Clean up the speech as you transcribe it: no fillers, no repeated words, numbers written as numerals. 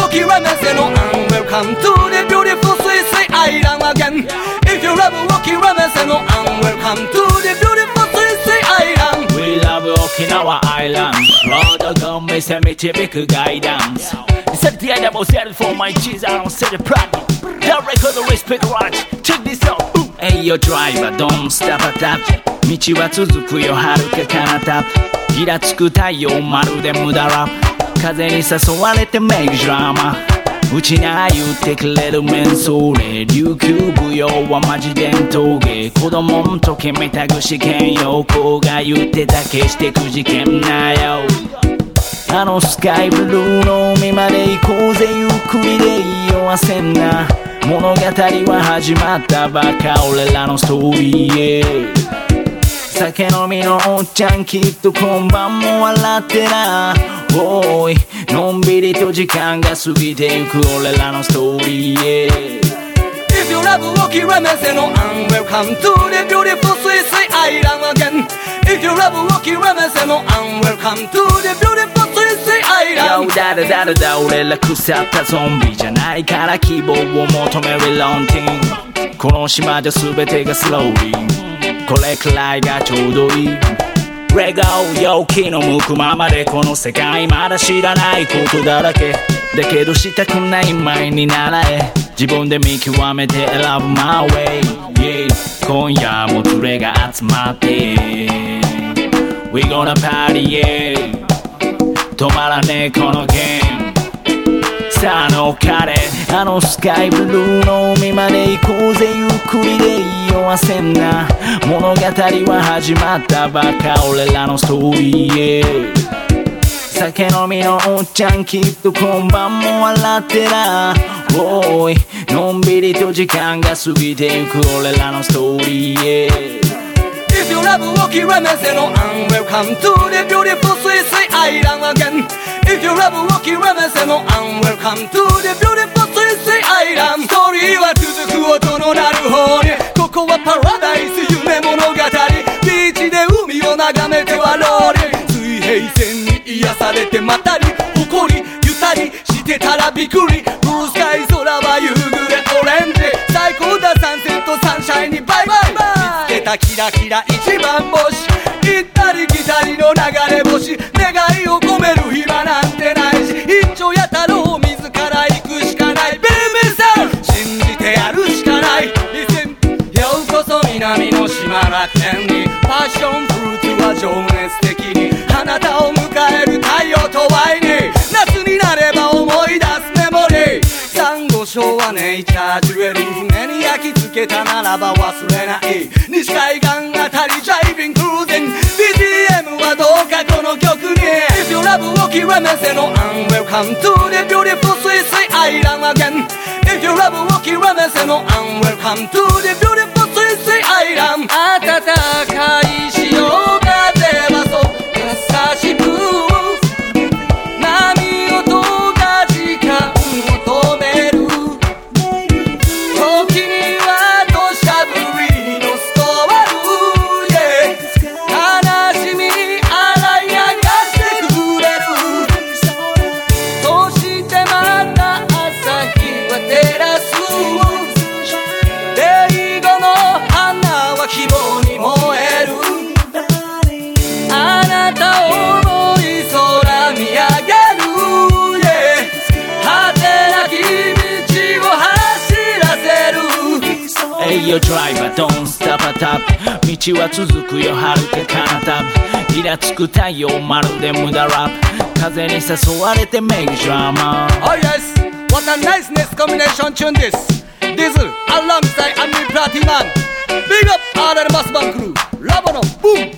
walking romance and welcome to the beautiful Swiss island again. If you love walking romance and welcome to the beautiful Swiss island. We love Okinawa Island. Brother gon' miss a mythical guidance. Set the idea was set for my cheese. I don't set the party. The record the respect right. Check this out. Hey yo driver, don't stop at that. 道は続くよ遥か彼方。ギラつく太陽まるで無駄ラップ。風に誘われてメイクドラマ。うちな言ってくれるメンソーレ。琉球舞踊はマジ伝統芸。子供ん時見た具志堅用高が言ってた決してくじけんなよ。あのスカイブルーの海まで行こうぜゆっくりでいいよ焦んな。物語は始まったばか俺らのストーリーへ。酒飲みのおっちゃんきっと今晩も笑ってな。おいのんびりと時間が過ぎてゆく俺らのストーリーへ。 If you love walking romance and welcome to the beautiful Swiss island again. If you love walking romance and welcome to the beautiful Swiss island. だらだらだ俺ら腐ったゾンビじゃないから希望を求めるロンティン。この島じゃ全てがスローリー。これくらいがちょうどいい。レゴ陽気の向くままでこの世界まだ知らないことだらけだけどしたくない前に習え自分で見極めて選ぶ My way、yeah、今夜も連れが集まって We gonna party yeah 止まらねえこのゲームさあ乗っかれあのスカイブルーの海まで行こうぜゆっくりでいいよ焦んな物語は始まったばか俺らのストーリーへ酒飲みのおっちゃんきっと今晩も笑ってなおいのんびりと時間が過ぎてゆく俺らのストーリーへ If you love walking romance and welcome to the beautiful Swiss island again. If you love walking romance and welcome to the beautiful Swiss island. ストーリーは続く音の鳴る方にここはパラダイス夢物語ビーチで海を眺めてはローリ水平線に癒されてまたり誇りゆたりしてたらびっくりブルースカイ空は夕暮れオレンジ最高だサンセットサンシャインにバイバイ見つけたキラキラ一番星行ったり来たりの流れ星願いを込める暇なんてないし一丁や太郎自ら行くしかないビリビリさん信じてやるしかないようこそ南の島楽園にパッションフルーツは情熱的にあなたを迎える太陽とワイン夏になれば思い出すメモリーサンゴ礁はネイチャージュエリー船に焼き付けたならば忘れない西海岸あたりジャイビングクルージング BGM はどうかこの曲に If you love walking romance and welcome to the beautiful Swiss island again If you love walking romance and welcome to the beautiful Swiss island 暖かい潮風はそう優しく波音が時間を止める時には土砂降りのストール、yeah、悲しみ洗い流してくれるそしてまた朝日は照らすデイゴの花は希望に燃えるあなたを思い空見上げる、yeah、果てなき道を走らせる Hey yo driver don't stop at up 道は続くよ遥か彼方イラつく太陽まるで無駄ラップ風に誘われてメイクドラマ Oh yes what a niceness combination tune this Diesel alongside Ami Platiman Big up all of the Mass Band crew Labo no boom